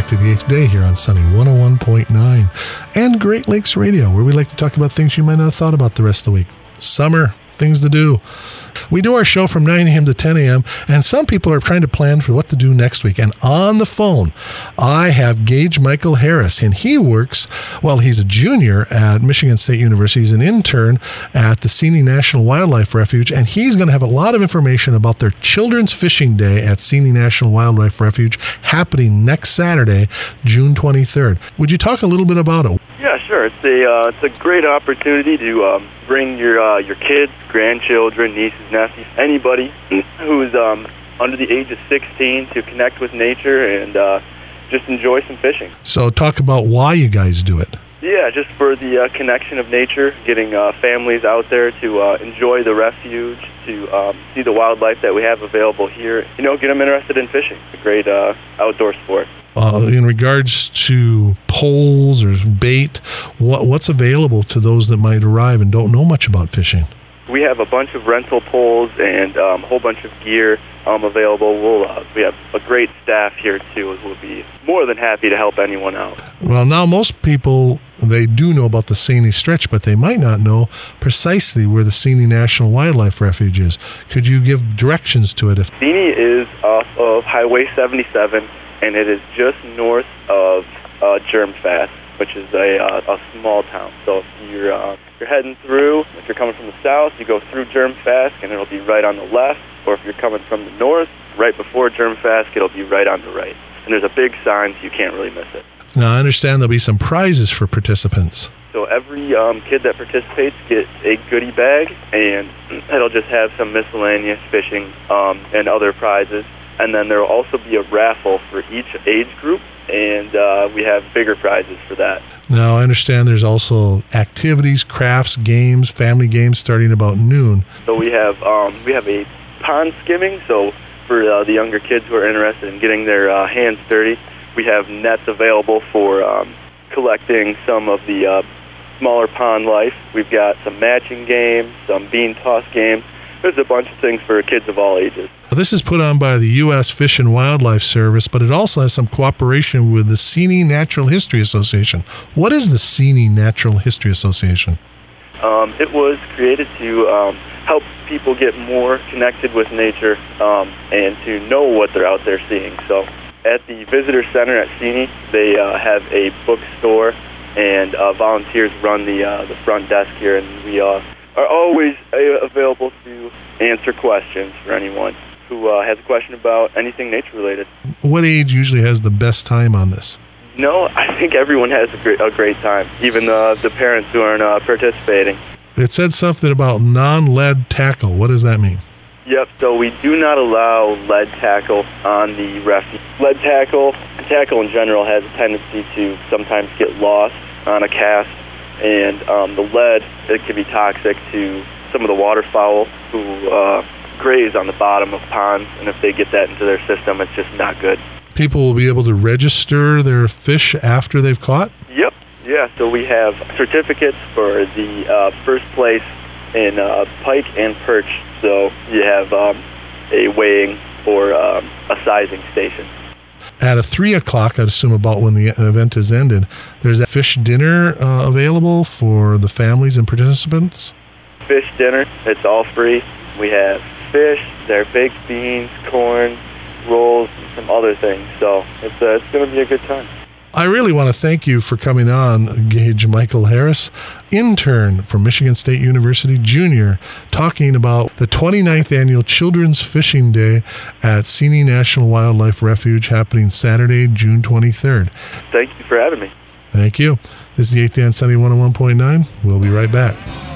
back to the 8th day here on Sunny 101.9 and Great Lakes Radio, where we like to talk about things you might not have thought about the rest of the week. Summer, things to do. We do our show from 9 a.m. to 10 a.m., and some people are trying to plan for what to do next week. And on the phone, I have Gage Michael Harris, and he works, well, he's a junior at Michigan State University. He's an intern at the Seney National Wildlife Refuge, and he's going to have a lot of information about their Children's Fishing Day at Seney National Wildlife Refuge happening next Saturday, June 23rd. Would you talk a little bit about it? Yeah, sure. It's a great opportunity to bring your kids, grandchildren, nieces, nephews, anybody who's under the age of 16 to connect with nature and just enjoy some fishing. So talk about why you guys do it. Yeah, just for the connection of nature, getting families out there to enjoy the refuge, to see the wildlife that we have available here. You know, get them interested in fishing. It's a great outdoor sport. In regards to poles or bait, what's available to those that might arrive and don't know much about fishing? We have a bunch of rental poles and a whole bunch of gear available. We have a great staff here, too, who will be more than happy to help anyone out. Well, now most people, they do know about the Seney Stretch, but they might not know precisely where the Seney National Wildlife Refuge is. Could you give directions to it? Seney is off of Highway 77, and it is just north of Germfast, which is a small town. So if you're heading through, if you're coming from the south, you go through Germfast, and it'll be right on the left. Or if you're coming from the north, right before Germfast, it'll be right on the right. And there's a big sign, so you can't really miss it. Now, I understand there'll be some prizes for participants. So every kid that participates gets a goodie bag, and it'll just have some miscellaneous fishing and other prizes. And then there will also be a raffle for each age group, and we have bigger prizes for that. Now, I understand there's also activities, crafts, games, family games starting about noon. So we have a pond skimming, so for the younger kids who are interested in getting their hands dirty, we have nets available for collecting some of the smaller pond life. We've got some matching games, some bean toss games. There's a bunch of things for kids of all ages. This is put on by the U.S. Fish and Wildlife Service, but it also has some cooperation with the Seney Natural History Association. What is the Seney Natural History Association? It was created to help people get more connected with nature and to know what they're out there seeing. So at the Visitor Center at Seney, they have a bookstore, and volunteers run the front desk here, and we are always available to answer questions for anyone who has a question about anything nature-related. What age usually has the best time on this? No, I think everyone has a great time, even the parents who aren't participating. It said something about non-lead tackle. What does that mean? Yep, so we do not allow lead tackle on the refuge. Lead tackle in general, has a tendency to sometimes get lost on a cast, and the lead, it can be toxic to some of the waterfowl who graze on the bottom of ponds, and if they get that into their system, it's just not good. People will be able to register their fish after they've caught? Yep. Yeah, so we have certificates for the first place in pike and perch. So you have a weighing or a sizing station. At 3 o'clock, I'd assume about when the event is ended, there's a fish dinner available for the families and participants? Fish dinner, it's all free. We have fish, there are baked beans, corn, rolls, and some other things. So it's going to be a good time. I really want to thank you for coming on, Gage Michael Harris, intern from Michigan State University, junior, talking about the 29th Annual Children's Fishing Day at Seney National Wildlife Refuge happening Saturday, June 23rd. Thank you for having me. Thank you. This is the 8th Day on Sunny 101.9. We'll be right back.